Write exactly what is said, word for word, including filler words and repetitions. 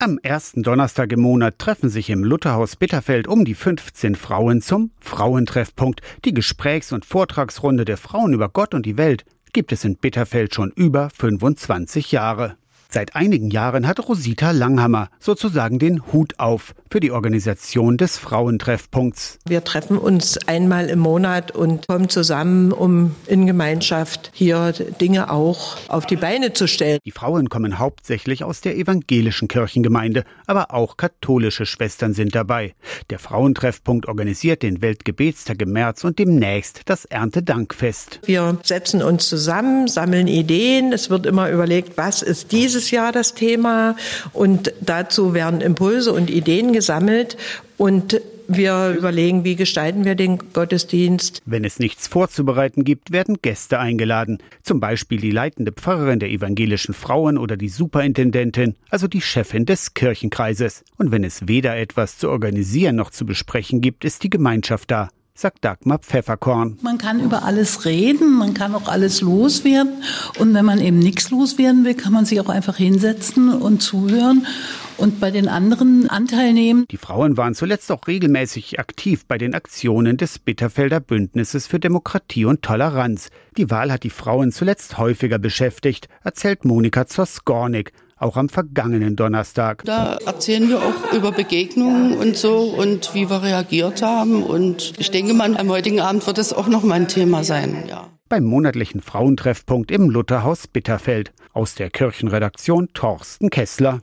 Am ersten Donnerstag im Monat treffen sich im Lutherhaus Bitterfeld um die fünfzehn Frauen zum Frauentreffpunkt. Die Gesprächs- und Vortragsrunde der Frauen über Gott und die Welt gibt es in Bitterfeld schon über fünfundzwanzig Jahre. Seit einigen Jahren hat Rosita Langhammer sozusagen den Hut auf für die Organisation des Frauentreffpunkts. Wir treffen uns einmal im Monat und kommen zusammen, um in Gemeinschaft hier Dinge auch auf die Beine zu stellen. Die Frauen kommen hauptsächlich aus der evangelischen Kirchengemeinde, aber auch katholische Schwestern sind dabei. Der Frauentreffpunkt organisiert den Weltgebetstag im März und demnächst das Erntedankfest. Wir setzen uns zusammen, sammeln Ideen. Es wird immer überlegt, was ist dieses Jahr das Thema, und dazu werden Impulse und Ideen gesammelt und wir überlegen, wie gestalten wir den Gottesdienst. Wenn es nichts vorzubereiten gibt, werden Gäste eingeladen. Zum Beispiel die leitende Pfarrerin der evangelischen Frauen oder die Superintendentin, also die Chefin des Kirchenkreises. Und wenn es weder etwas zu organisieren noch zu besprechen gibt, ist die Gemeinschaft da, sagt Dagmar Pfefferkorn. Man kann über alles reden, man kann auch alles loswerden. Und wenn man eben nichts loswerden will, kann man sich auch einfach hinsetzen und zuhören und bei den anderen Anteil nehmen. Die Frauen waren zuletzt auch regelmäßig aktiv bei den Aktionen des Bitterfelder Bündnisses für Demokratie und Toleranz. Die Wahl hat die Frauen zuletzt häufiger beschäftigt, erzählt Monika Zoskornik. Auch am vergangenen Donnerstag. Da erzählen wir auch über Begegnungen und so und wie wir reagiert haben. Und ich denke mal, am heutigen Abend wird es auch noch mal ein Thema sein. Ja. Beim monatlichen Frauentreffpunkt im Lutherhaus Bitterfeld. Aus der Kirchenredaktion Thorsten Kessler.